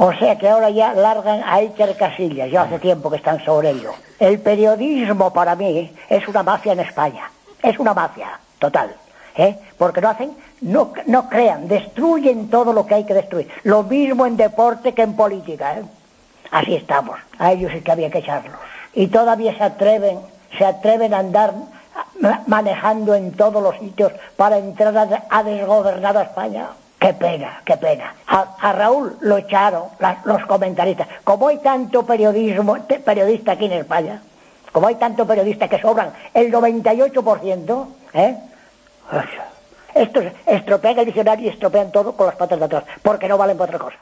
O sea que ahora ya largan a Iker Casillas, ya hace tiempo que están sobre ello. El periodismo para mí es una mafia en España, es una mafia total, porque no crean, destruyen todo lo que hay que destruir. Lo mismo en deporte que en política, Así estamos, a ellos sí que había que echarlos. Y todavía se atreven a andar manejando en todos los sitios para entrar a desgobernar a España. Qué pena, qué pena. A Raúl lo echaron los comentaristas. Como hay tanto periodista aquí en España, como hay tanto periodista que sobran el 98%, estos estropean el diccionario y estropean todo con las patas de atrás, porque no valen para otra cosa.